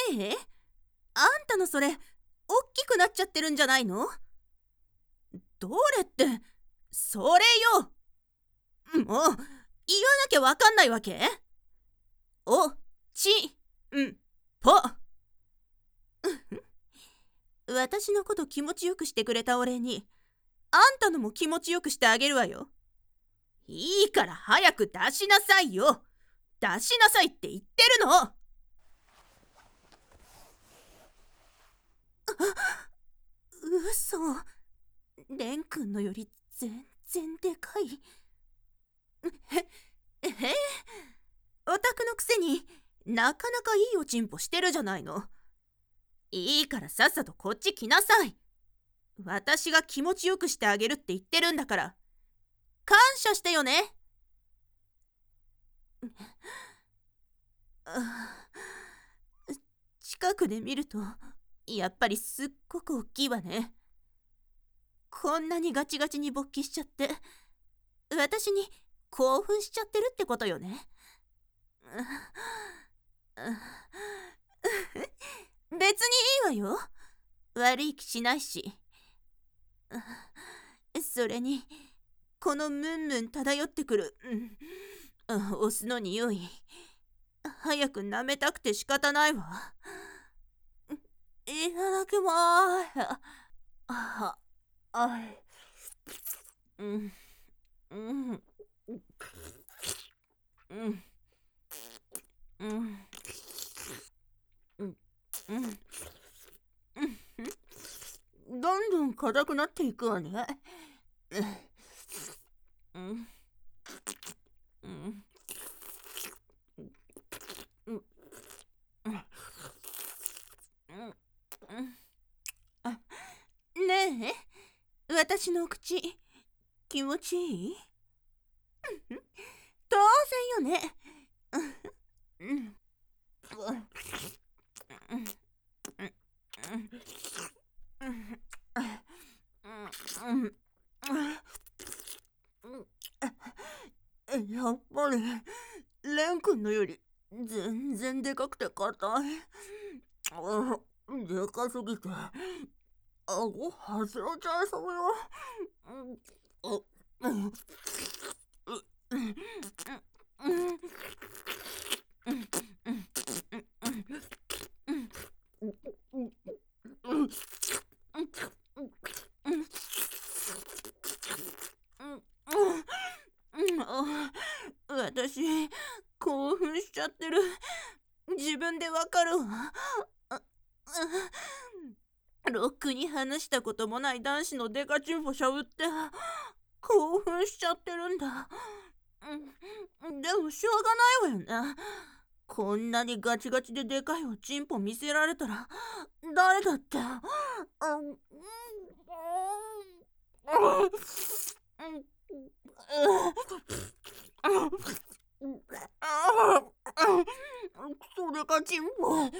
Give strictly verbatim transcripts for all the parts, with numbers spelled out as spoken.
ええ、あんたのそれ、おっきくなっちゃってるんじゃないの？どれって、それよ。もう、言わなきゃわかんないわけ？お、ち、ん、ぽ。私のこと気持ちよくしてくれたお礼に、あんたのも気持ちよくしてあげるわよ。いいから早く出しなさいよ。出しなさいって言ってるの。あ、嘘。レン君のより全然でかい。え、えへ、オタクのくせになかなかいいおちんぽしてるじゃないの。いいからさっさとこっち来なさい。私が気持ちよくしてあげるって言ってるんだから、感謝してよね。近くで見るとやっぱりすっごく大きいわね。こんなにガチガチに勃起しちゃって私に興奮しちゃってるってことよね。別にいいわよ。悪い気しないし。それにこのムンムン漂ってくる、うん、オスの匂い、早く舐めたくて仕方ないわ。いただきまーす。あ、あい、うん、うん、うん、うん、うん、うん、どんどん硬くなっていくわね。うん、うん、うん、あ、ねえ、私の口気持ちいい？当然よね。うん、やっぱりレン君のより全然でかくて硬い。でかすぎて顎外れちゃいそうよ。私興奮しちゃってる。自分でわかるわ。ろくに話したこともない男子のデカチンポしゃぶって興奮しちゃってるんだ。でもしょうがないわよね。こんなにガチガチででかいおちんぽ見せられたら誰だってクソデカチンポ。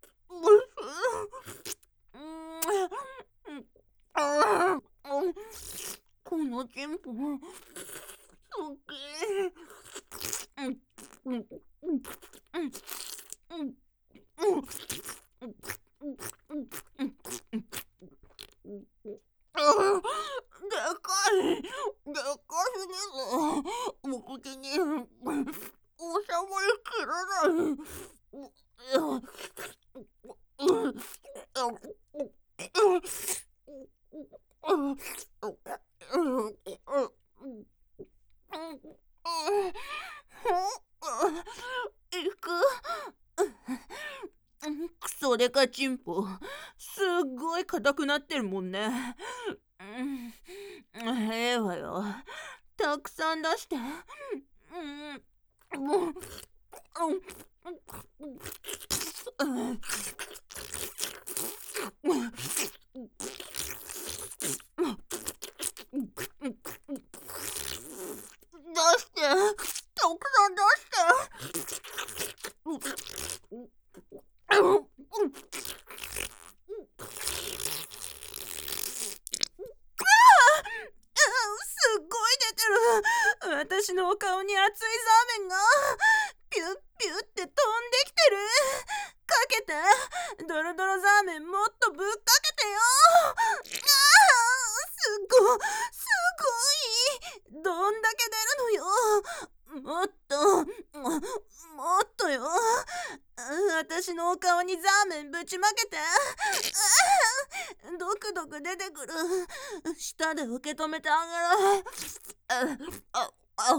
このチンポ好き。でかい、でかすぎる。お口に収まりきらない。いく？クソデカチンポすっごい硬くなってるもんね。ええわよ、たくさん出して。もう出して、たくさん出して。すっごい出てる。私のお顔に熱いザーメンがピュッピュッって飛んできてる。かけて。 もっとよ。私のお顔にザーメンぶちまけて。ドクドク出てくる。舌で受け止めてあげる。ああ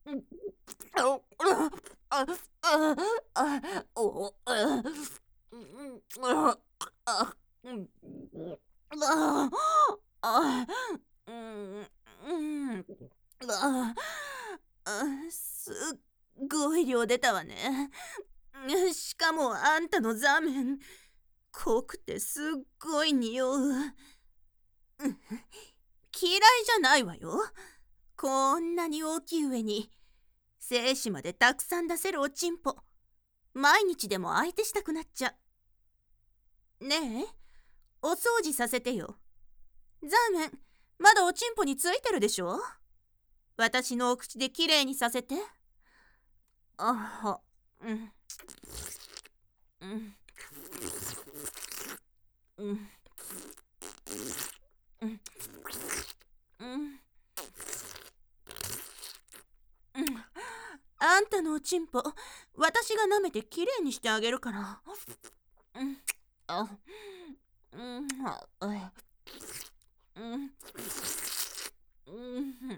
すっごい量出たわね。しかもあんたのザーメン濃くてすっごい匂う。嫌いじゃないわよ。こんなに大きい上に精子までたくさん出せるおちんぽ、毎日でも相手したくなっちゃう。ねえ、お掃除させてよ。ザーメンまだおちんぽについてるでしょ。私のお口できれいにさせて。あは、うんうんうんうんうんあんたのおちんぽ、私が舐めてきれいにしてあげるから。うん、あ、うん、あ、うん、うん、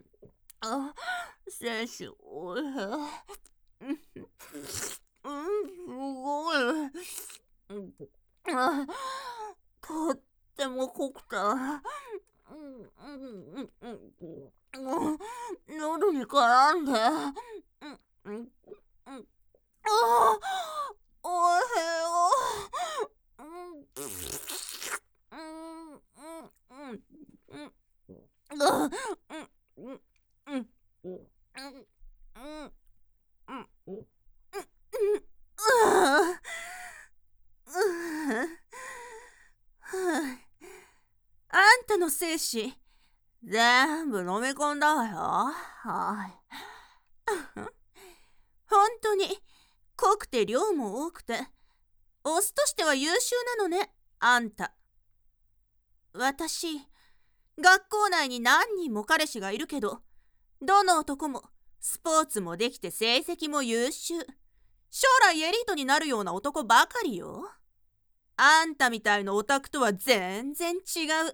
あ、精子、おいしい。うん、すごい。あ、とっても濃くて、喉に絡んで、うん、あ、おいしいよ。あんたの精子全部飲み込んだわよ。はい。本当に濃くて量も多くて、オスとしては優秀なのね、あんた。私、学校内に何人も彼氏がいるけど、どの男もスポーツもできて成績も優秀、将来エリートになるような男ばかりよ。あんたみたいなオタクとは全然違う。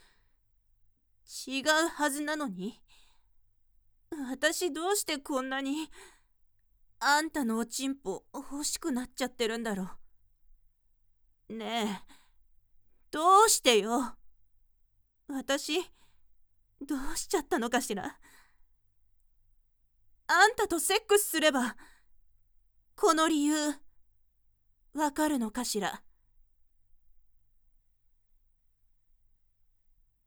違うはずなのに、私どうしてこんなにあんたのおちんぽ欲しくなっちゃってるんだろう。ねえ、どうしてよ。私、どうしちゃったのかしら。あんたとセックスすれば、この理由、わかるのかしら。